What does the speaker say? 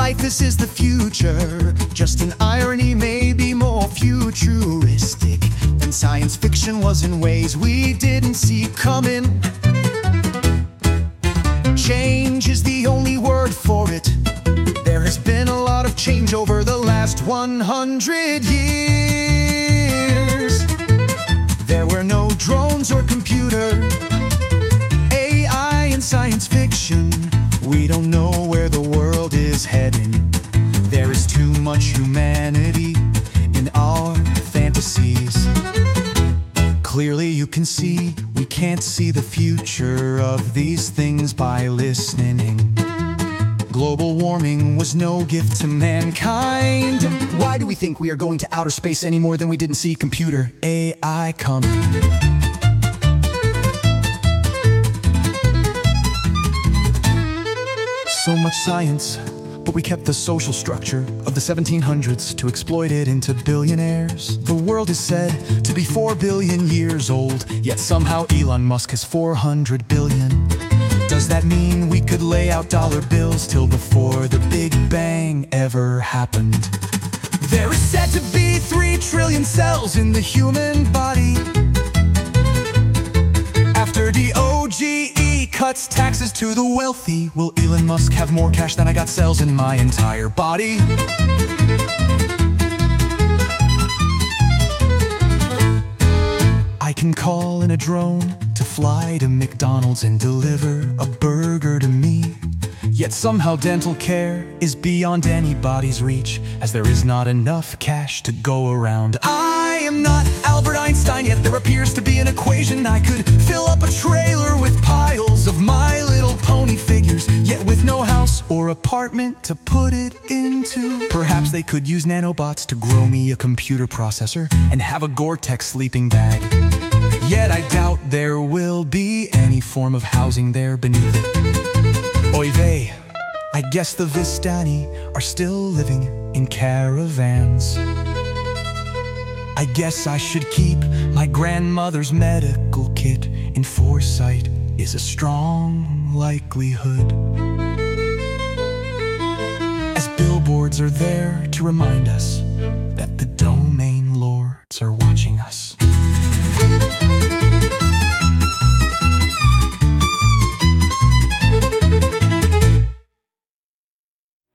life, this is the future. Just an irony, maybe more futuristic than science fiction was in ways we didn't see coming. Change is the only word for it. There has been a lot of change over the last 100 years. There were no drones or computer, AI and science fiction. We don't know where the world is heading. There is too much humanity in our fantasies. Clearly you can see, we can't see the future of these things by listening. Global warming was no gift to mankind. Why do we think we are going to outer space any more than we didn't see computer AI coming? So much science, but we kept the social structure of the 1700s to exploit it into billionaires. The world is said to be 4 billion years old, yet somehow Elon Musk has 400 billion. Does that mean we could lay out dollar bills till before the Big Bang ever happened? There is said to be 3 trillion cells in the human body. After the OGE cuts taxes to the wealthy, will Elon Musk have more cash than I got cells in my entire body? I can call in a drone to fly to McDonald's and deliver a burger to me. Yet somehow dental care is beyond anybody's reach, as there is not enough cash to go around. I am not Albert Einstein, yet there appears to be an equation. I could fill up a trailer with piles of My Little Pony figures, yet with no house or apartment to put it into. Perhaps they could use nanobots to grow me a computer processor and have a Gore-Tex sleeping bag. Yet I doubt there will be any form of housing there beneath it. Oy vey, I guess the Vistani are still living in caravans. I guess I should keep my grandmother's medical kit. In foresight is a strong likelihood, as billboards are there to remind us that the domain lords are watching us.